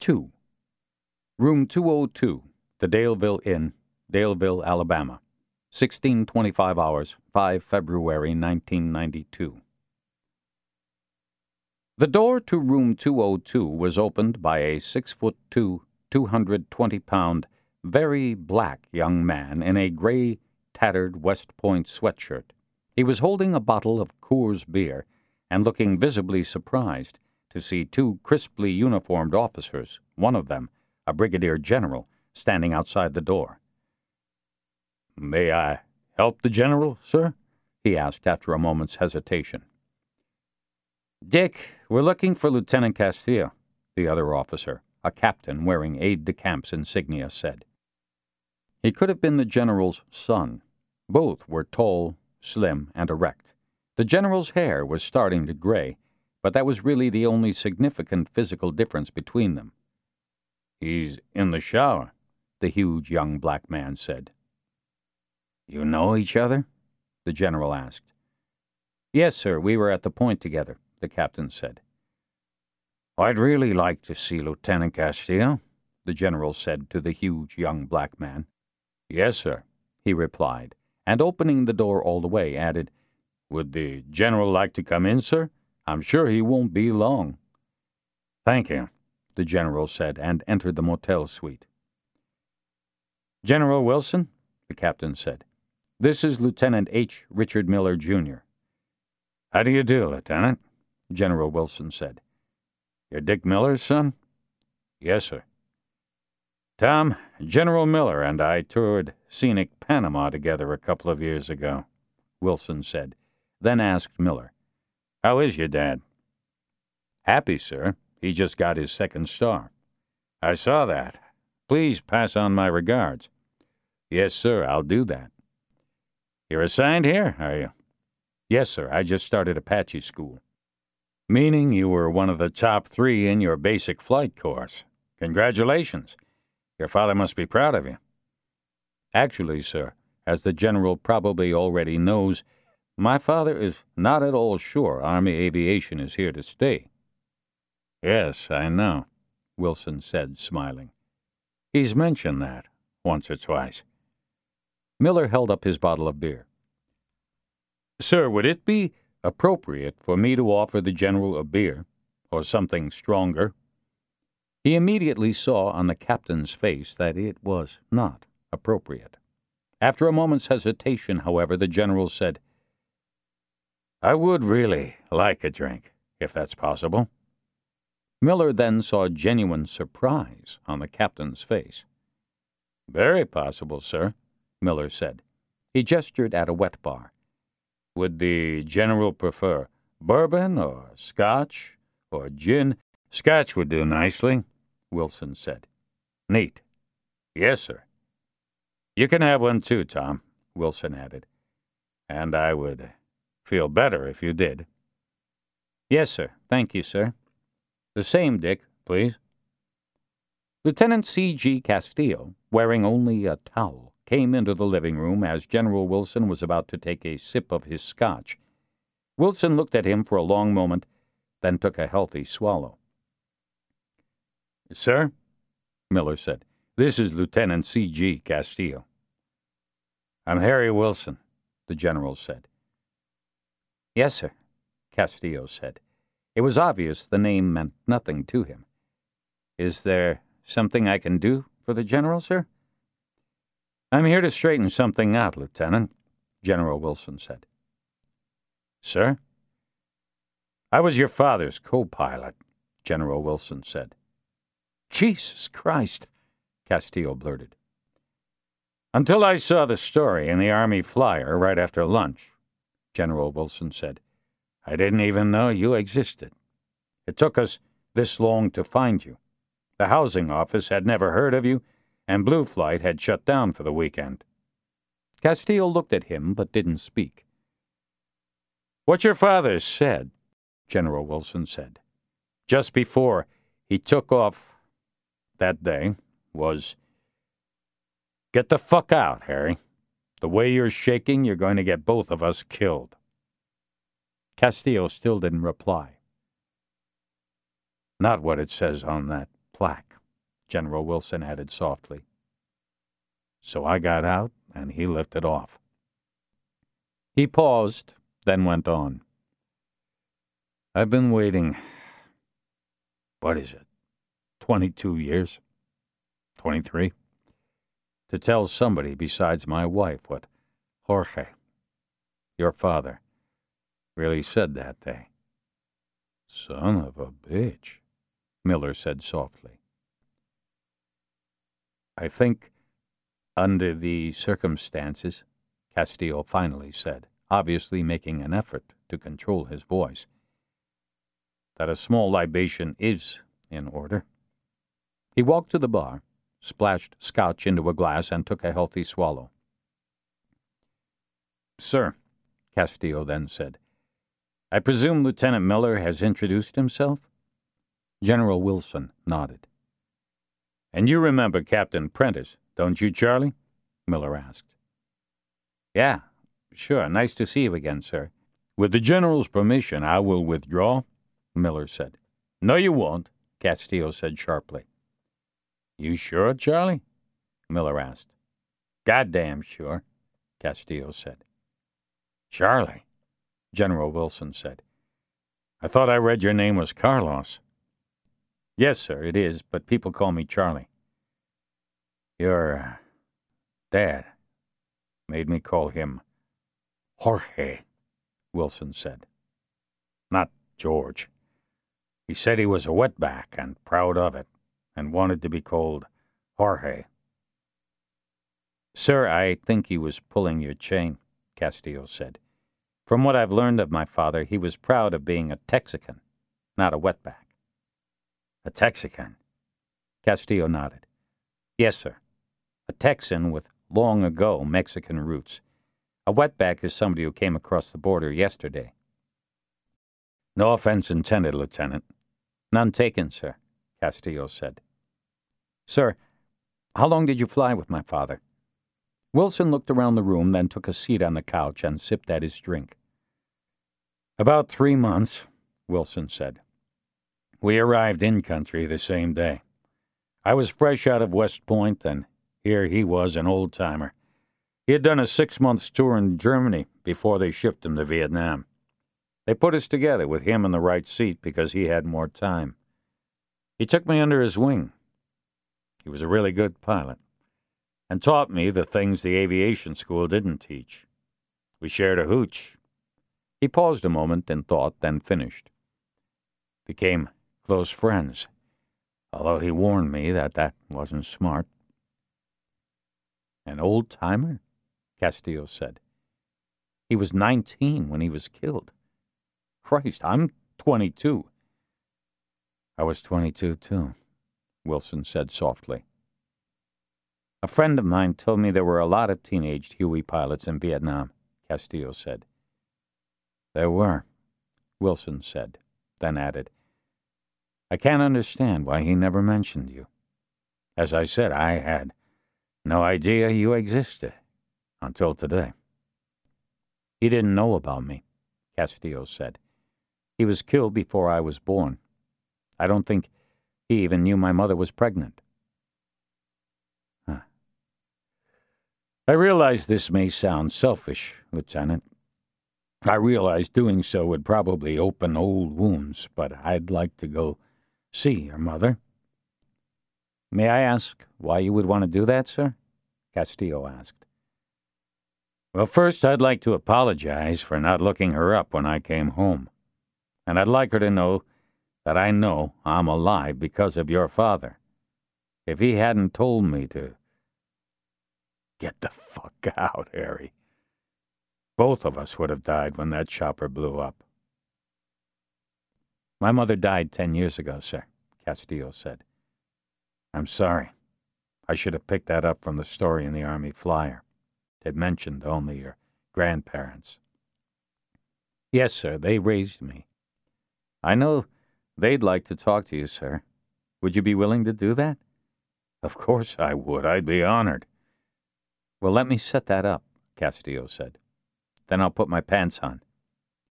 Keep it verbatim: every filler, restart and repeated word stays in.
two. Room two oh two, the Daleville Inn, Daleville, Alabama. sixteen twenty-five hours, five February nineteen ninety-two. The door to room two oh two was opened by a six foot two, two hundred twenty pound, very black young man in a gray, tattered West Point sweatshirt. He was holding a bottle of Coors beer and looking visibly surprised to see two crisply uniformed officers, one of them, a brigadier general, standing outside the door. "May I help the general, sir?" he asked after a moment's hesitation. "Dick, we're looking for Lieutenant Castillo," the other officer, a captain wearing aide-de-camp's insignia, said. He could have been the general's son. Both were tall, slim, and erect. The general's hair was starting to gray, but that was really the only significant physical difference between them. "He's in the shower," the huge young black man said. "You know each other?" the general asked. "Yes, sir, we were at the point together," the captain said. "I'd really like to see Lieutenant Castillo," the general said to the huge young black man. "Yes, sir," he replied, and opening the door all the way, added, "Would the general like to come in, sir? I'm sure he won't be long." "Thank you," the general said, and entered the motel suite. "General Wilson," the captain said, "this is Lieutenant H. Richard Miller, Junior" "How do you do, Lieutenant?" General Wilson said. "You're Dick Miller's son?" "Yes, sir." "Tom, General Miller and I toured scenic Panama together a couple of years ago," Wilson said, then asked Miller, "How is your dad?" "Happy, sir. He just got his second star." "I saw that. Please pass on my regards." "Yes, sir, I'll do that." "You're assigned here, are you?" "Yes, sir, I just started Apache school." "Meaning you were one of the top three in your basic flight course. Congratulations. Your father must be proud of you." "Actually, sir, as the general probably already knows, my father is not at all sure Army aviation is here to stay." "Yes, I know," Wilson said, smiling. "He's mentioned that once or twice." Miller held up his bottle of beer. "Sir, would it be appropriate for me to offer the general a beer, or something stronger?" He immediately saw on the captain's face that it was not appropriate. After a moment's hesitation, however, the general said, "I would really like a drink, if that's possible." Miller then saw genuine surprise on the captain's face. "Very possible, sir," Miller said. He gestured at a wet bar. "Would the general prefer bourbon or scotch or gin?" "Scotch would do nicely," Wilson said. "Neat." "Yes, sir." "You can have one too, Tom," Wilson added. "And I would feel better if you did." "Yes, sir. Thank you, sir." "The same, Dick, please." Lieutenant C G Castillo, wearing only a towel, came into the living room as General Wilson was about to take a sip of his scotch. Wilson looked at him for a long moment, then took a healthy swallow. "Sir," Miller said, "this is Lieutenant C G Castillo." "I'm Harry Wilson," the general said. "Yes, sir," Castillo said. It was obvious the name meant nothing to him. "Is there something I can do for the general, sir?" "I'm here to straighten something out, Lieutenant," General Wilson said. "Sir?" "I was your father's co-pilot," General Wilson said. "Jesus Christ," Castillo blurted. "Until I saw the story in the Army Flyer right after lunch," General Wilson said, "I didn't even know you existed. It took us this long to find you. The housing office had never heard of you, and Blue Flight had shut down for the weekend." Castillo looked at him but didn't speak. "What your father said," General Wilson said, "just before he took off that day was, 'Get the fuck out, Harry. The way you're shaking, you're going to get both of us killed.'" Castillo still didn't reply. "Not what it says on that plaque, General Wilson added softly. So I got out, and he lifted off. He paused, then went on. I've been waiting, what is it, twenty-two years? twenty-three? To tell somebody besides my wife what Jorge, your father, really said that day. Son of a bitch, Miller said softly. I think, under the circumstances, Castillo finally said, obviously making an effort to control his voice, that a small libation is in order. He walked to the bar, splashed scotch into a glass, and took a healthy swallow. Sir, Castillo then said, I presume Lieutenant Miller has introduced himself? General Wilson nodded. And you remember Captain Prentice, don't you, Charlie? Miller asked. Yeah, sure. Nice to see you again, sir. With the General's permission, I will withdraw, Miller said. No, you won't, Castillo said sharply. You sure, Charlie? Miller asked. Goddamn sure, Castillo said. Charlie, General Wilson said. I thought I read your name was Carlos. Yes, sir, it is, but people call me Charlie. Your uh, dad made me call him Jorge, Wilson said. Not George. He said he was a wetback and proud of it, and wanted to be called Jorge. Sir, I think he was pulling your chain, Castillo said. From what I've learned of my father, he was proud of being a Texican, not a wetback. A Texican? Castillo nodded. Yes, sir. A Texan with long ago Mexican roots. A wetback is somebody who came across the border yesterday. No offense intended, Lieutenant. None taken, sir, Castillo said. Sir, how long did you fly with my father? Wilson looked around the room, then took a seat on the couch and sipped at his drink. About three months, Wilson said. We arrived in country the same day. I was fresh out of West Point, and here he was, an old-timer. He had done a six-month tour in Germany before they shipped him to Vietnam. They put us together with him in the right seat because he had more time. He took me under his wing. He was a really good pilot and taught me the things the aviation school didn't teach. We shared a hooch. He paused a moment in thought, then finished. Became close friends, although he warned me that that wasn't smart. An old-timer? Castillo said. He was nineteen when he was killed. Christ, I'm twenty-two. I was twenty-two, too, Wilson said softly. A friend of mine told me there were a lot of teenage Huey pilots in Vietnam, Castillo said. There were, Wilson said, then added, I can't understand why he never mentioned you. As I said, I had no idea you existed until today. He didn't know about me, Castillo said. He was killed before I was born. I don't think he even knew my mother was pregnant. Huh. I realize this may sound selfish, Lieutenant. I realize doing so would probably open old wounds, but I'd like to go see your mother. May I ask why you would want to do that, sir? Castillo asked. Well, first, I'd like to apologize for not looking her up when I came home. And I'd like her to know that I know I'm alive because of your father. If he hadn't told me to... Get the fuck out, Harry. Both of us would have died when that chopper blew up. My mother died ten years ago, sir, Castillo said. I'm sorry. I should have picked that up from the story in the Army Flyer. It mentioned only your grandparents. Yes, sir, they raised me. I know they'd like to talk to you, sir. Would you be willing to do that? Of course I would. I'd be honored. Well, let me set that up, Castillo said. Then I'll put my pants on.